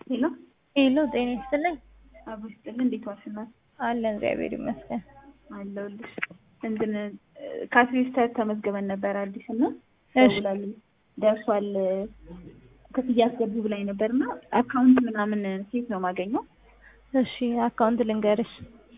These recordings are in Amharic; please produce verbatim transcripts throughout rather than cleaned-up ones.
ሄሎ ሄሎ ጤና ይስጥልኝ። አብሮ ይስጥልኝ። እንዴት ዋልሽና? አለን እግዚአብሔር ይመስገን። አለሁልሽ። እንትን ካትሪስታት ተመዝገበን ነበር አዲስ እና እሺ ደውላልኝ ደርሷል ክፍያ አስገቡ ብላኝ ነበርና አካውንት ምናምን ሴት ነው ማገኘው? እሺ አካውንት ልንገርሽ።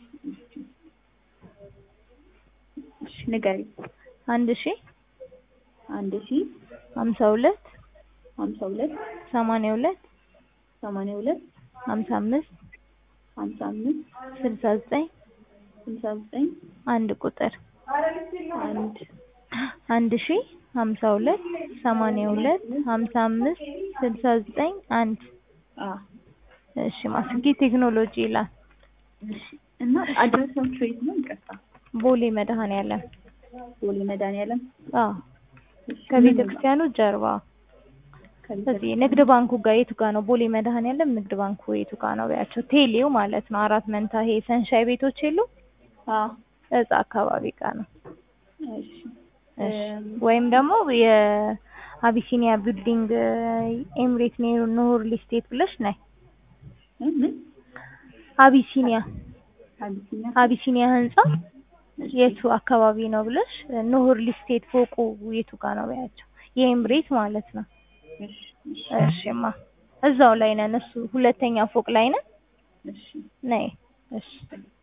እሺ ንገሪ። አንድ ሺ አንድ ሺ ሀምሳ ሁለት ሀምሳ ሁለት ሰማንያ ሁለት ሰማንያ ሁለት ሀምሳ አምስት ሀምሳ አምስት ስልሳ ዘጠኝ ስልሳ ዘጠኝ አንድ ቁጥር አንድ አንድ ሺ ሀምሳ ሁለት ሰማንያ ሁለት ሀምሳ አምስት ስልሳ ዘጠኝ አንድ አ እሺ ማስጌ ቴክኖሎጂ ይላል። እሺ እና አድራሻችሁ የት ነው? ይቅርታ። ቦሌ መድኃኒዓለም። ቦሌ መድኃኒዓለም። አዎ ከቤተ ክርስቲያኑ ጀርባ እዚህ ንግድ ባንኩ ጋር የቱ ጋር ነው? ቦሌ መድኃኒዓለም ንግድ ባንኩ የቱ ጋር ነው ቢያቸው? ቴሌው ማለት ነው። አራት መንታ ይሄ ሰንሻይ ቤቶች የሉ? አዎ እዛ አካባቢ ጋር ነው። እሺ ወይም ደግሞ የአቢሲኒያ ቢልዲንግ ኤምሬት ኖር ሊስቴት ብለሽ ነይ። ምን አቢሲኒያ አቢሲኒያ አቢሲኒያ ህንጻ የቱ አካባቢ ነው ብለሽ ኖር ሊስቴት ፎቁ የቱ ጋር ነው ቢያቸው? የኤምሬት ማለት ነው። እሺ እሺማ እዛው ላይ ነን። እሱ ሁለተኛ ፎቅ ላይ ነን። እሺ ነይ። እሺ